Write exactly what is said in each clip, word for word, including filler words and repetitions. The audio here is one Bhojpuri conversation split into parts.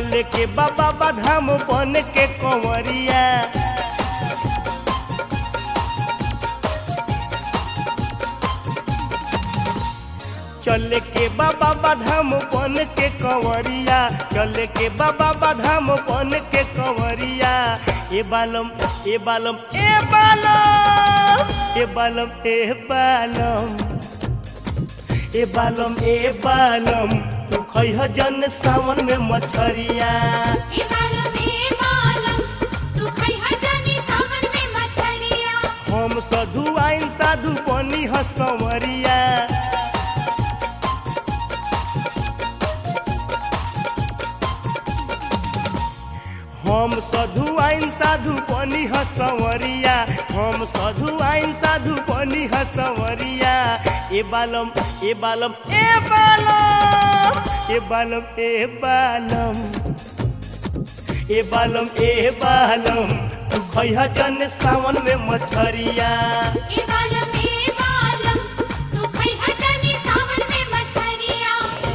चले के बाबा बाधाम बन के कंवरिया चले के बाबा बाधाम बन के कंवरिया चले के बाबा बाधाम बन के कंवरिया ए बालम ए बालम ए बालम ए बालम ए बालम ए बालम ए बालम तू खइह जन सावन में मछरिया ए बालम ए बालम तू खइह जन सावन में मछरिया हम साधु आइन साधु बनी ह संवरिया हम साधु आइन साधु बनी ह संवरिया हम साधु आइन साधु बनी ह संवरिया ए बालम ए बालम ए बालम ए बालम ए बालम ए बालम ए बालम तू खइह जन सावन में मछरिया ए बालम ए बालम तू खइह जन सावन में मछरिया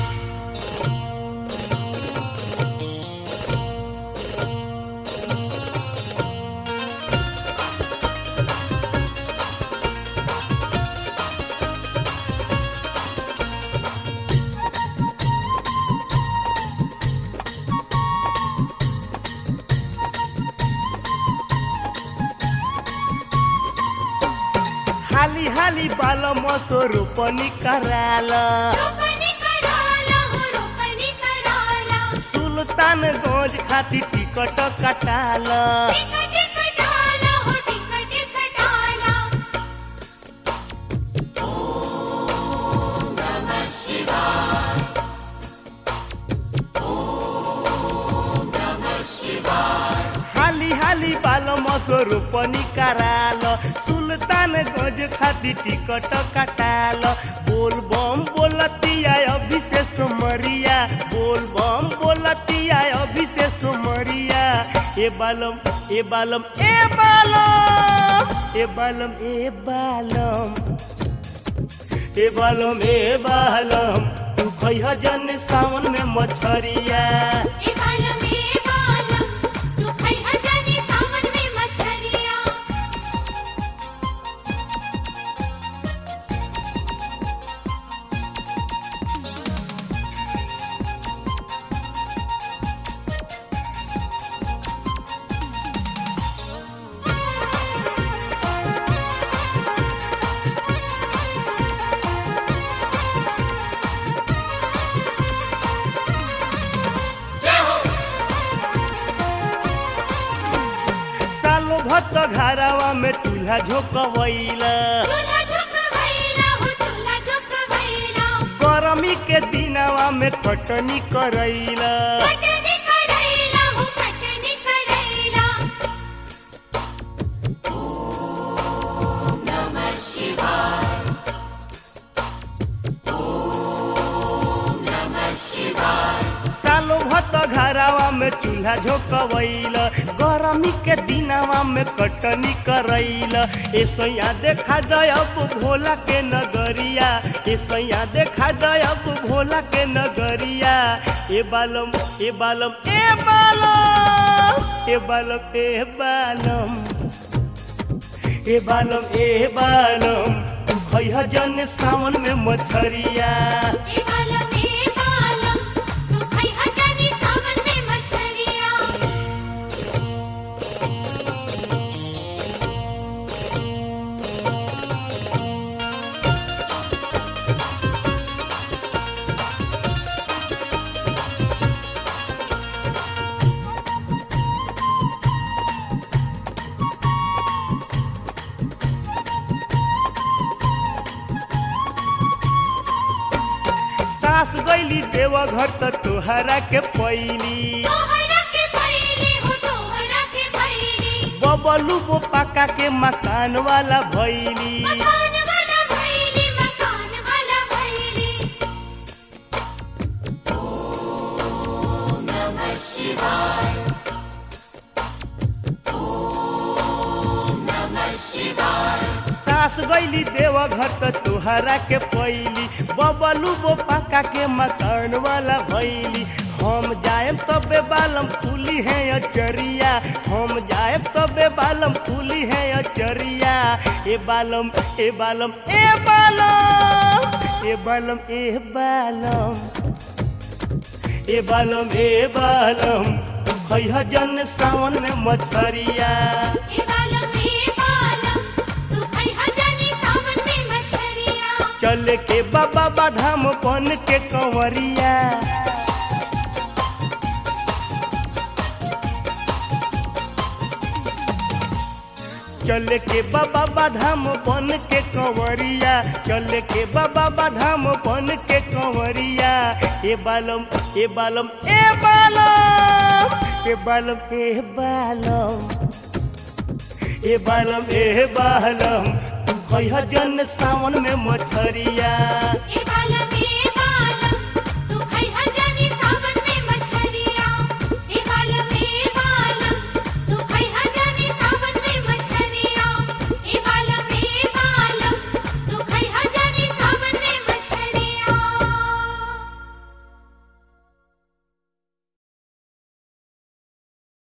हाली हाली बालम स्वरूपनी कराला रोपनी कराला हो रोपनी कराला सुल्तानगंज खाती टिकट कटाला टिकट कटाला हो टिकट कटाला हाली हाली बालम स्वरूपनी कराला सुल्तानगंज खाती टिकट कटाल बोल बम बोलतिया अभिषेक मरिया बोल बम बोलतिया अभिषेक मरिया ए बालम ए बालम ए बालम ए बालम ए बालम ए बालम ए बालम तू खइह जन सावन में मछरिया ए बालम ए बालम तू खइह जन सावन में मछरिया सालो भक्त घरावा में चूल्हा झोंकवैला चूल्हा झोंकवैला हो चूल्हा झोंकवैला गरमी के दिनवा में कटनी करैला कटनी करैला हो कटनी करैला सालो भक्त घरावा में चूल्हा झोंकवैला गरमी के दिनवा में कटनी करैला ऐसैया देखा जब भोला के नगरिया ऐसैया देखा जब भोला के नगरिया ए बालम ए बालम ए बालम ए बालम ए बालम ए बालम ए बालम तू खइह जन सावन में मछरिया ए बालम ए बालम तू खइह जन सावन में मछरिया सास गईली देवघर त तोहरा के पैली तोहरा के भइली हो तोहरा के भइली बबलू बो पाका के मकान वाला भैली मकान वाला भइली मकान वाला भइली सास गईली देवघर त तोहरा के पैली बबलू बो पाका के मकान वाला भैली हम जाएब तबे बालम फूली है अचरिया हम जाएब तबे बालम फूली है अचरिया ए बालम ए बालम ए बालम ए बालम ए बालम ए बालम ए बालम खैह जन सावन में मछरिया ए बालम ए बालम तू खैहा जानी सावन में मछरिया चले के बाबा बाधाम बन के कंवरिया चले के बाबा बाधाम बन के कंवरिया चले के बाबा बाधाम बन के कंवरिया ए बालम ए बालम ए बालम ए बालम ए बालम ए बालम ए बालम तू खैह जन सावन में मछरिया ए